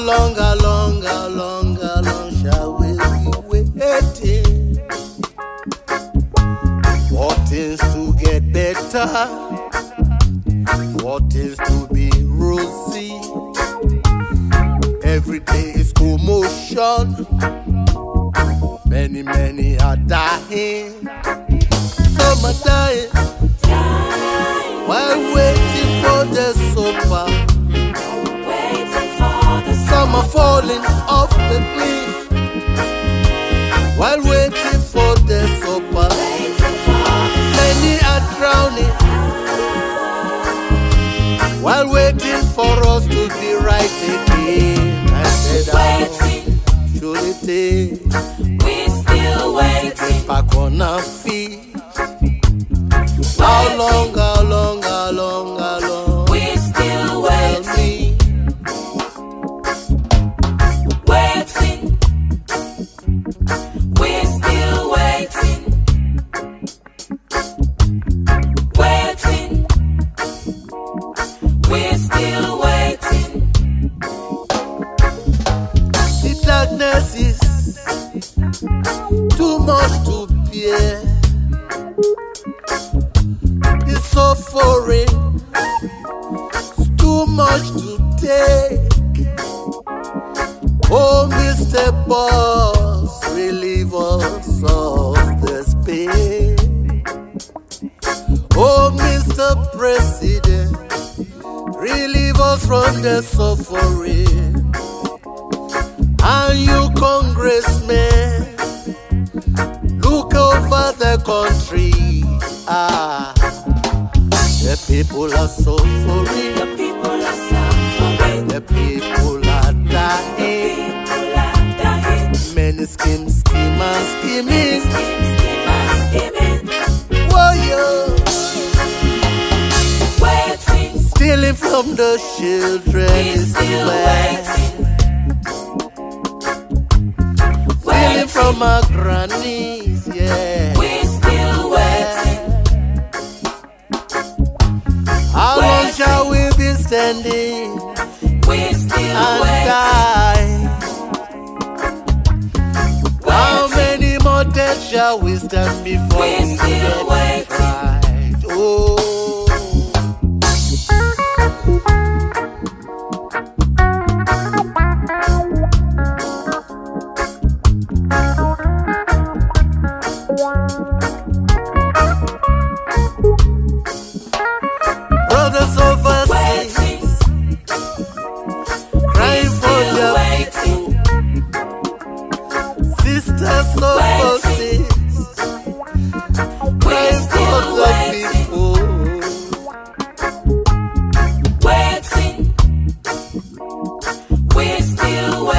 how long shall we be waiting for things to get better, for things to be rosy? Every day is commotion, many are dying. Some are dying while waiting for the supper. Some are falling off the cliff while waiting for the supper. Many are drowning while waiting for us to be right again. I said, should it take? We're still waiting. To get back on our feet. How long? We're still waiting. Waiting. We're still waiting. Waiting. We're still waiting. The darkness is too much to bear. The suffering is too much to take. Oh, Mr. Boss, relieve us of this pain. Oh, Mr. President, relieve us from the suffering. And you, congressmen, look over the country. The people are suffering. The people are suffering. The people are dying. Many schemes, scheming. Warrior. Waiting. Stealing from the children is still waiting. Stealing from our grannies, yeah. We're still waiting. How long shall we be standing We're still and waiting. die? How many more deaths shall we stand before We're we still get waiting. right? Oh. Brothers overseas, crying for their people. Sisters overseas, crying for the people. Waiting. We're still waiting.